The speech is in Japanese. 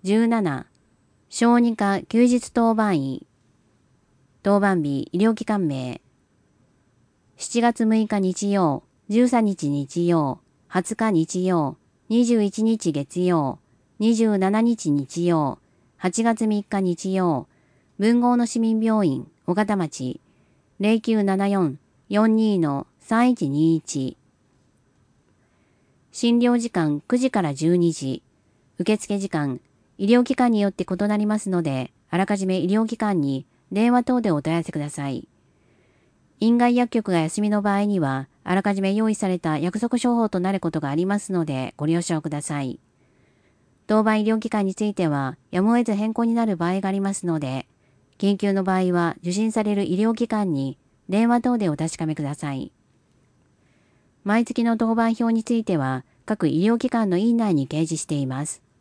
17、小児科休日当番医。当番日、医療機関名。7月6日日曜、13日日曜、20日日曜、21日月曜、27日日曜、8月3日日曜、文豪の市民病院、小形町、0974-42-3121。診療時間9時から12時。受付時間、医療機関によって異なりますので、あらかじめ医療機関に電話等でお問い合わせください。院外薬局が休みの場合には、あらかじめ用意された約束処方となることがありますので、ご了承ください。当番医療機関については、やむを得ず変更になる場合がありますので、緊急の場合は受診される医療機関に電話等でお確かめください。毎月の当番表については、各医療機関の院内に掲示しています。